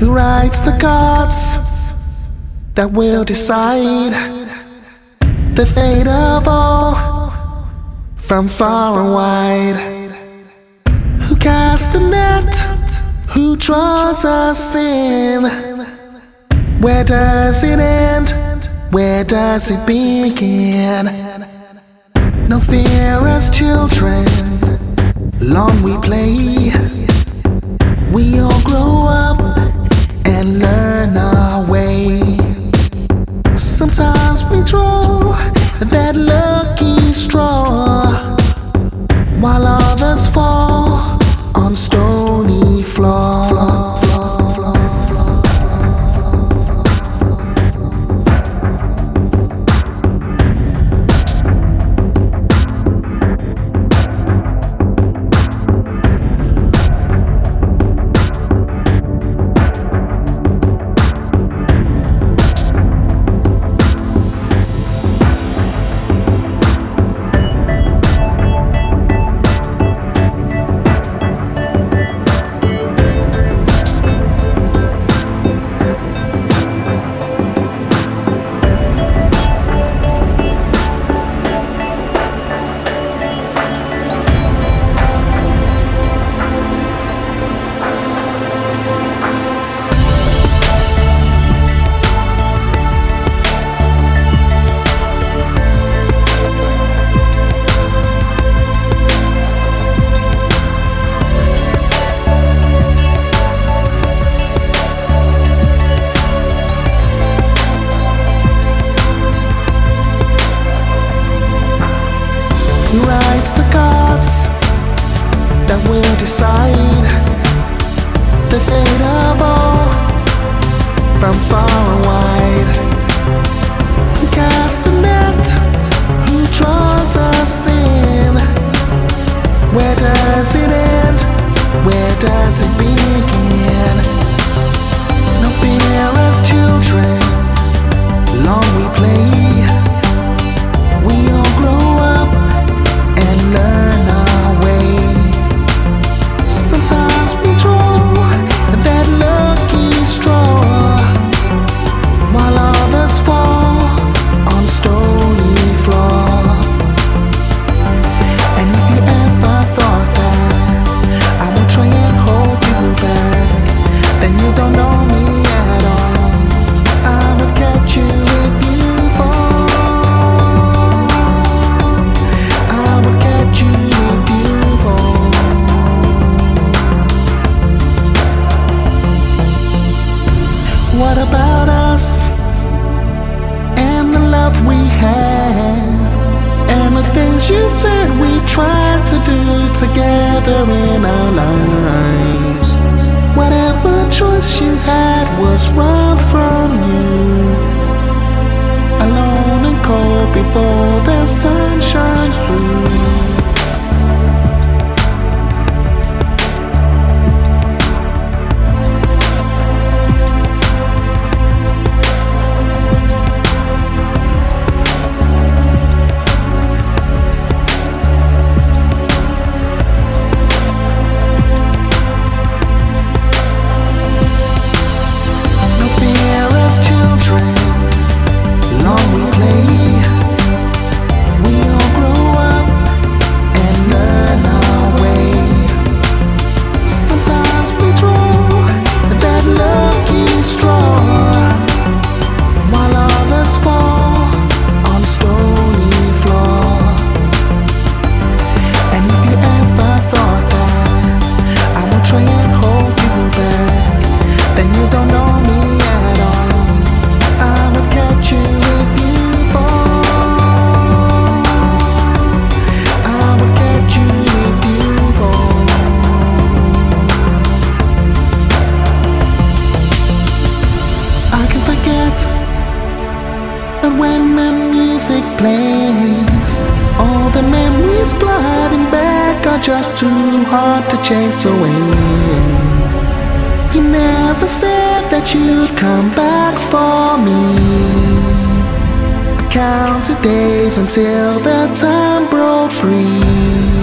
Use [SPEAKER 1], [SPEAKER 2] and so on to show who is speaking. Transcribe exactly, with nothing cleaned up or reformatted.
[SPEAKER 1] Who writes the cards that will decide the fate of all from far and wide? Who casts the net? Who draws us in? Where does it end? Where does it begin? No fear as children, long we play. We all grow up and learn our way. Sometimes we draw that lucky straw, while others fall on stony floor. Who writes the cards that will decide the fate of all from far and wide? Who casts the net? Who draws us in? Where does it end? Where does it begin? No fear as children, long we play. We all grow up and learn our way. Sometimes we draw that lucky straw, while others fall on stony floor. And if you ever thought that I would try and hold you back, then you don't know me at all. I would catch you if you fall. What about us and the love we had, and the things you said we tried to do together in our lives? Whatever choice you had was wrong from you. Alone and cold before the sun shines through. Long we play, we all grow up and learn our way. Sometimes we draw that lucky straw, while others fall on stony floor. And if you ever thought that I would try and hold you back, then you don't know me at all. I would catch you if you fall. I would catch you if you fall. I can forget, but when the music plays, all the memories flooding back are just too hard to chase away. You never said that you'd come back for me. I counted days until the time broke free.